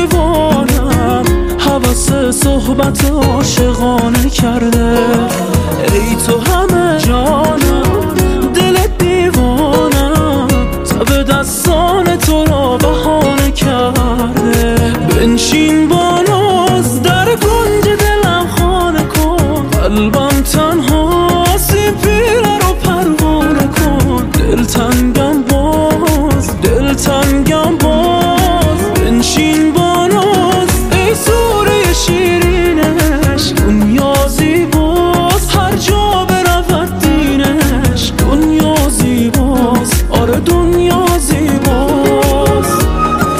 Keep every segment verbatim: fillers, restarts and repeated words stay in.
دیوانم حواس صحبت عاشقانه کرده. ای تو همه جانم دل دیوانم تب دستان تو را بهانه کرده. بنشین با ناز در کنج دلم خانه کن، قلبم تنها سی پیره رو پروانه کن. دلتنگم باز دلتنگم باز بنشین با ناز ای سوره شیرینش. دنیا زیباست هر جا برود دینش، دنیا زیباست آره دنیا زیباست.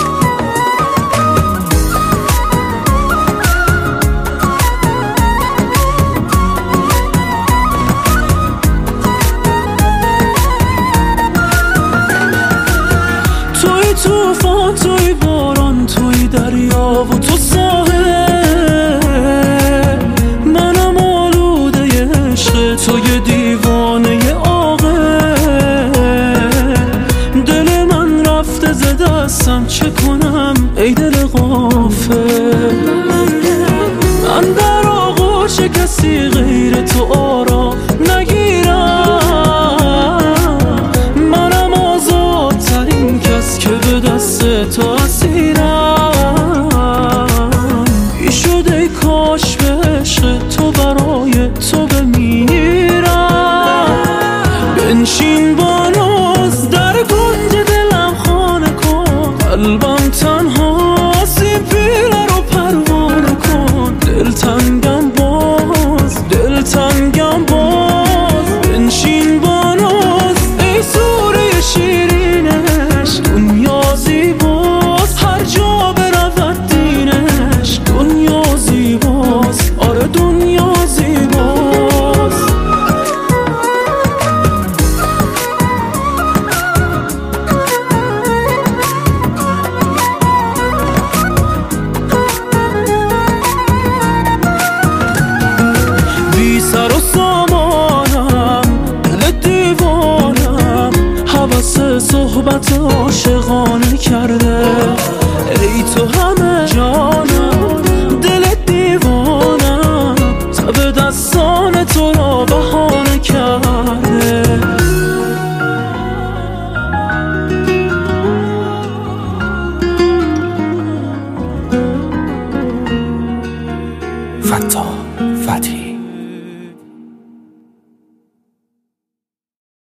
توی توفان توی باران توی دریا و تو ساحل، منم آلوده عشق توی دیوانه عاقل. دل من رفته ز دستم چه کنم ای دل غافل. من در آغوش کسی غیر تو آرام نگیرم، منم آزادترین کس که به دست تو اسیرم. بی شد ای کاش به عشق تو برای تو بمیرم. بنشین با ناز در کنج دلم خانه کن، قلبم تنها سی پیره رو پروانه کن. دلتنگم باز دلتنگم باز بنشین با ناز ای سوره شیرینش. دنیا زیباست هر جا برود دینش، دنیا زیباست آره دنیا زیباست. بی سر و سامانم دل دیوانم حواس صحبت عاشقانه کرده. ای تو همه جانم دل دیوانم تب دستان تو را بهانه کرده. فتاح فتحی